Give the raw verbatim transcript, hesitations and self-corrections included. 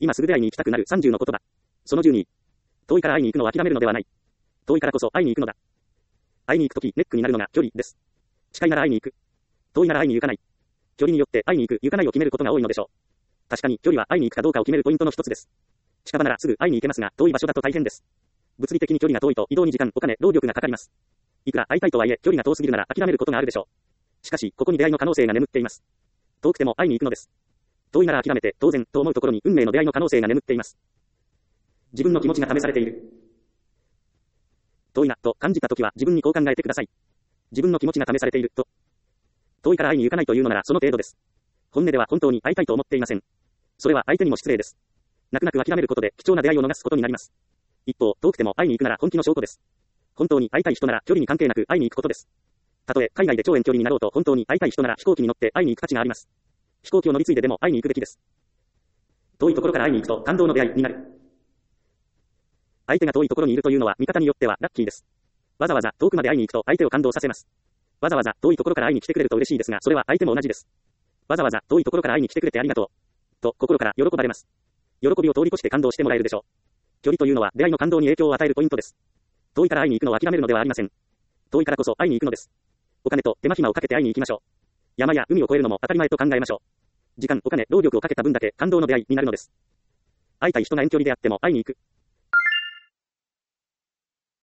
今すぐ出会いに行きたくなるさんじゅうの言葉。そのじゅうに。遠いから会いに行くのを諦めるのではない。遠いからこそ会いに行くのだ。会いに行くとき、ネックになるのが距離です。近いなら会いに行く。遠いなら会いに行かない。距離によって会いに行く、行かないを決めることが多いのでしょう。確かに、距離は会いに行くかどうかを決めるポイントの一つです。近場ならすぐ会いに行けますが、遠い場所だと大変です。物理的に距離が遠いと移動に時間、お金、労力がかかります。いくら会いたいとはいえ、距離が遠すぎるなら諦めることがあるでしょう。しかし、ここに出会いの可能性が眠っています。遠くても会いに行くのです。遠いなら諦めて、当然、と思うところに運命の出会いの可能性が眠っています。自分の気持ちが試されている。遠いな、と感じたときは自分にこう考えてください。自分の気持ちが試されている、と。遠いから会いに行かないというのならその程度です。本音では本当に会いたいと思っていません。それは相手にも失礼です。泣く泣く諦めることで貴重な出会いを逃すことになります。一方、遠くても会いに行くなら本気の証拠です。本当に会いたい人なら距離に関係なく会いに行くことです。たとえ海外で超遠距離になろうと本当に会いたい人なら飛行機に乗って会いに行く価値があります。飛行機を乗り継いででも会いに行くべきです。遠いところから会いに行くと感動の出会いになる。相手が遠いところにいるというのは見方によってはラッキーです。わざわざ遠くまで会いに行くと相手を感動させます。わざわざ遠いところから会いに来てくれると嬉しいですが、それは相手も同じです。わざわざ遠いところから会いに来てくれてありがとう。と心から喜ばれます。喜びを通り越して感動してもらえるでしょう。距離というのは出会いの感動に影響を与えるポイントです。遠いから会いに行くのを諦めるのではありません。遠いからこそ会いに行くのです。お金と手間暇をかけて会いに行きましょう。山や海を越えるのも当たり前と考えましょう。時間、お金、労力をかけた分だけ感動の出会いになるのです。会いたい人が遠距離であっても会いに行く。